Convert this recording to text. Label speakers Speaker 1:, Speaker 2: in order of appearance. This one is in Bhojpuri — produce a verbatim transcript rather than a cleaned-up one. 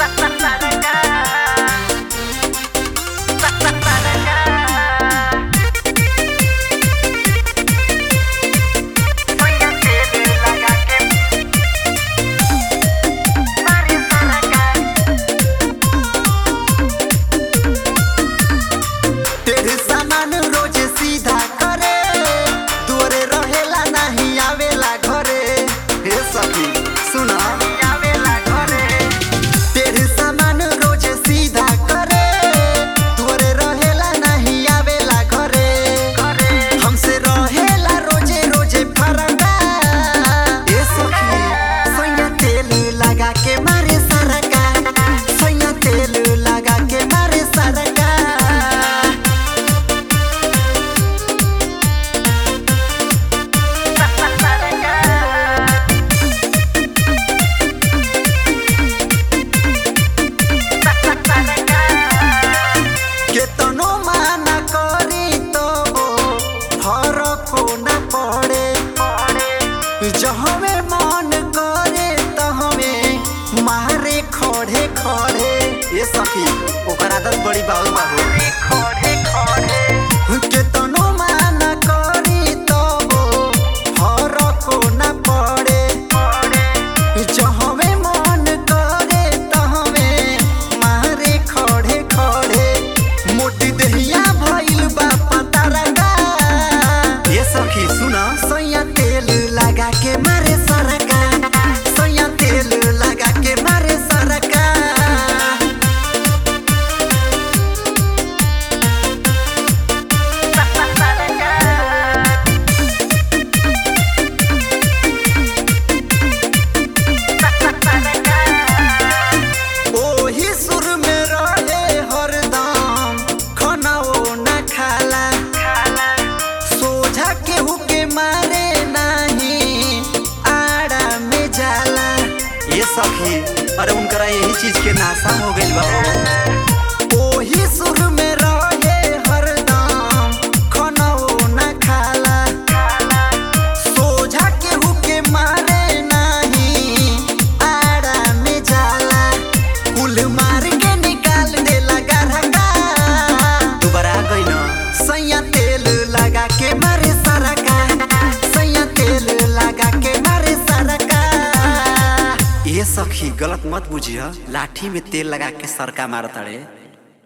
Speaker 1: जहवे मन करे तहवे मारे खड़े खड़े। ये सखी ओकर आदत बड़ी बाउल बा हो खड़े खड़े केतनो माना करी तब फरक ना पड़े। जहवे मन करे तहवे मारे खड़े खड़े मोटी देहिया भइल बा पतारगा। ये सखी सुना सैया तेल लगा के मारे सरका, सैया तेल लगा के मारे सरका। ओही सुर में रहे हरदम खानाओ ना खाला, सोझा केहू के मारे नहीं आड़ा में जाला। ये सखी अरे उनकरा यही चीज के नाशा हो गइल बा। ओही सुर में रहे हरदम खानाओ ना खाला, सोझा केहू के मारे नहीं आड़ा में जाला। कुल मार के निकाल देला गरगा। दोबारा गई ना सैया तेल लगा के मारे सरका, सैया तेल लगा के मारे सरका। ये सखी गलत मत बुझिया, लाठी में तेल लगा के सरका मारता रे।